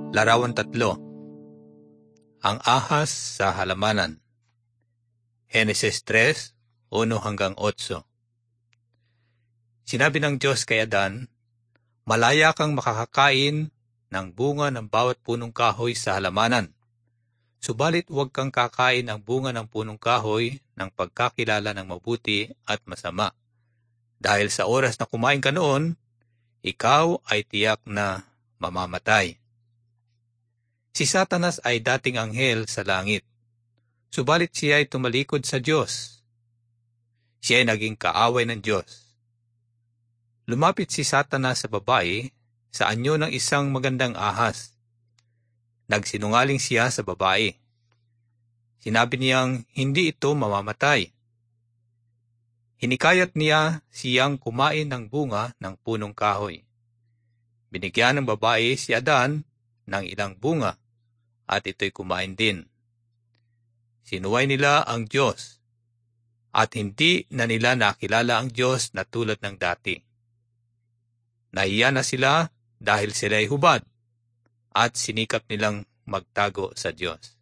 Larawan 3. Ang ahas sa halamanan. Henesis 3, 1-8. Sinabi ng Diyos kay Adan, "Malaya kang makakakain ng bunga ng bawat punong kahoy sa halamanan. Subalit huwag kang kakain ng bunga ng punong kahoy ng pagkakilala ng mabuti at masama. Dahil sa oras na kumain ka noon, ikaw ay tiyak na mamamatay." Si Satanas ay dating anghel sa langit, subalit siya ay tumalikod sa Diyos. Siya ay naging kaaway ng Diyos. Lumapit si Satanas sa babae sa anyo ng isang magandang ahas. Nagsinungaling siya sa babae. Sinabi niyang hindi ito mamamatay. Hinikayat niya siyang kumain ng bunga ng punong kahoy. Binigyan ng babae si Adan ng ilang bunga, at ito'y kumain din. Sinuway nila ang Diyos, at hindi na nila nakilala ang Diyos na tulad ng dati. Nahiya na sila dahil sila'y hubad, at sinikap nilang magtago sa Diyos.